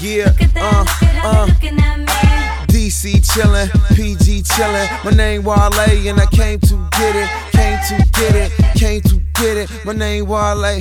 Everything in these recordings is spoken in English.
Yeah, looking at me. DC chillin', PG chillin'. My name Wale and I came to get it, came to get it, came to get it. My name Wale.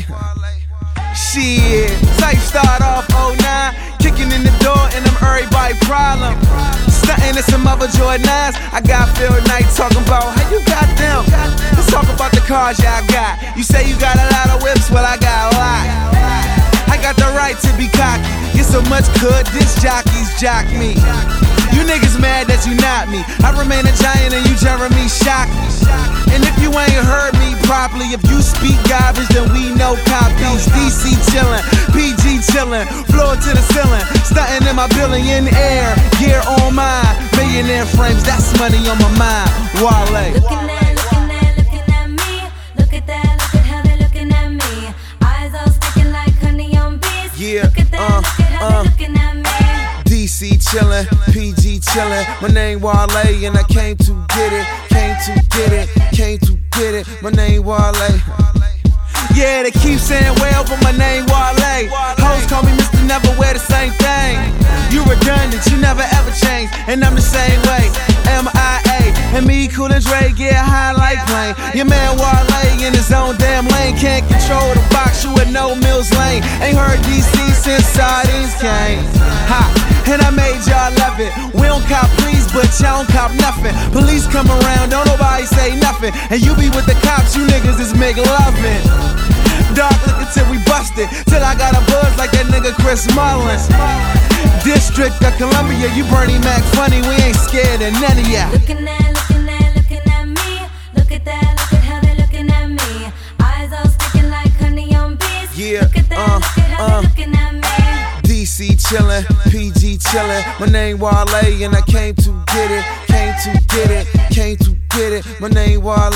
Shit, type start off 09, kicking in the door and I'm everybody problem. Stuntin' in some other Jordans. I got Phil Knight talking about how you got them. Let's talk about the cars y'all got. You say you got a lot of whips, well I got a lot. I got the right to be cocky. Get so much good, disc jockeys jock me. You niggas mad that you not me. I remain a giant and you Jeremy shock me. And if you ain't heard me properly, if you speak garbage, then we know copies. DC chillin', PG chillin', floor to the ceiling, stuntin' in my billionaire gear on mine. Millionaire frames, that's money on my mind. Wale. Looking at me. Look at that, look at how they looking at me. Eyes all sticking like honey on bees. Yeah, look at that, look at how they looking at me. DC chillin', PG chillin'. My name Wale and I came to get it, came to get it, came to get it. My name Wale. Yeah, they keep saying well, but my name Wale. Hoes call me Mr. Never Wear the Same Thing. You redundant, you never ever change, and I'm the same way. MIA, and me, Cool and Dre, get high like plane. Your man Wale in his own damn lane, can't control the box, you at no Mills Lane. Ain't heard DC since sardines came. Ha, and I made y'all love it. We don't cop please, but y'all don't cop nothing. Police come around, don't nobody say nothing, and you be with the cops, you niggas is make loving. Dark liquor till we busted, till I got a buzz like that nigga Chris Mullins. District of Columbia, you Bernie Mac funny, we ain't scared of none of ya. Looking at me. Look at that, look at how they looking at me. Eyes all sticking like honey on bees. Yeah, look at that, look at how they looking at me. DC chillin', PG chillin'. My name Wale and I came to get it, came to get it, came to get it. My name Wale.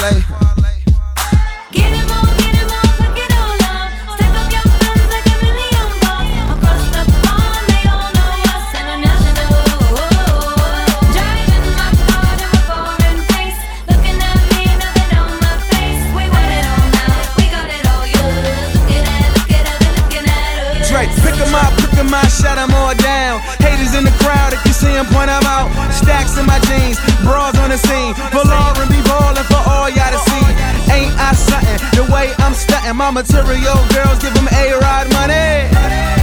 Get him on, put it all on. Stack up your funds like a million bucks. Across the pond, they all know us international. Driving my car to a foreign place. Looking at me, nothing on my face. We want it all now, we got it all yours. Look at how they looking at us. Drake, pick 'em up, shut 'em all down. Haters in the crowd, if you see 'em, point 'em out. Stacks in my jeans, bras on the scene. For R&B ballin' for all y'all to see. Ain't I something? The way I'm stuntin', my material girls give 'em A-Rod money.